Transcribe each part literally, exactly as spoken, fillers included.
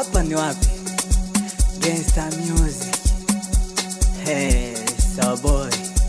Hapa ni wapi? Gangsta music. Hey, so boy.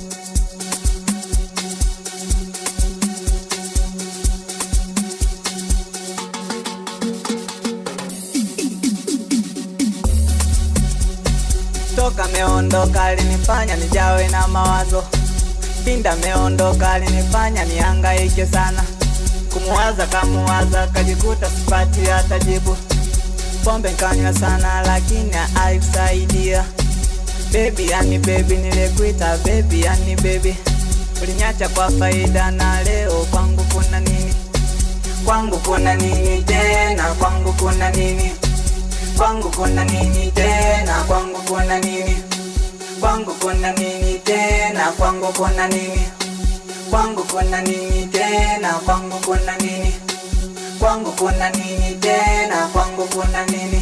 Toka meondoka alinifanya nijawe na mawazo. Pinda meondoka alinifanya nihangaike sana. Kumuwaza kamuwaza kajikuta sipati hata jibu. Pombe nkanywa sana lakini haikusaidia. Baby yani baby nilikuita baby yani baby. Ulinyacha kwa faida na leo kwangu kuna nini? Kwangu kuna nini tena? Kwangu kuna nini? Kwangu kuna nini tena? Kwangu kuna nini? Kwangu kuna nini tena? Kwangu kuna nini? Kwangu kuna nini tena? Kwangu kuna nini? Kwangu kuna nini tena? Kwangu kuna nini?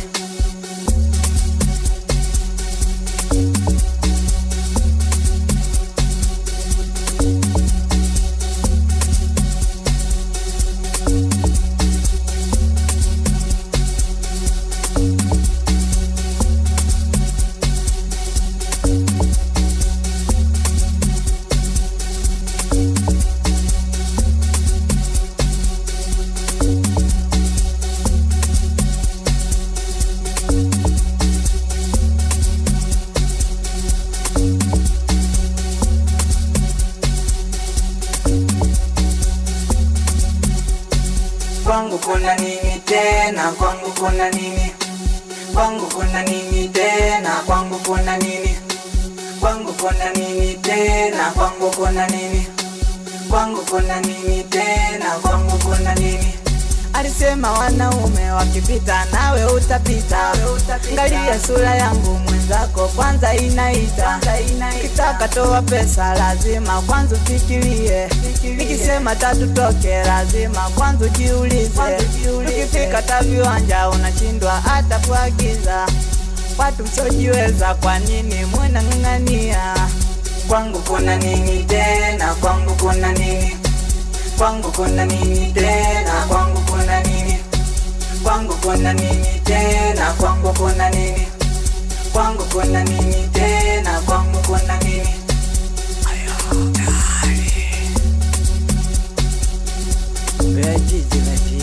Kwangu kuna nini tena? Kwangu kuna nini? Kwangu kuna nini tena? Kwangu kuna nini? Kwangu kuna nini tena? Kwangu kuna nini? Kwangu kuna nini tena? Kwangu kuna nini? Alisema wanaume wakipita nawe utapita. Angalia sura yangu mwenzako kwanza inaita. Kitaka toa pesa lazima kwanza ufikirie. Nikisema tatu toke lazima kwanza jiulize. Ukifika taviwanja unashindwa hata kuagiza. Watu msiojiweza kwa nini mnang'ang'ania? Kwangu kuna nini tena? Kwangu kuna nini? Kwangu kuna nini tena? Kwangu kuna nini? Kwangu kuna nini tena? Kwangu kuna nini? Kwangu kuna nini tena? Kwangu kuna nini? Ayo, dali. Bejiji bejiji.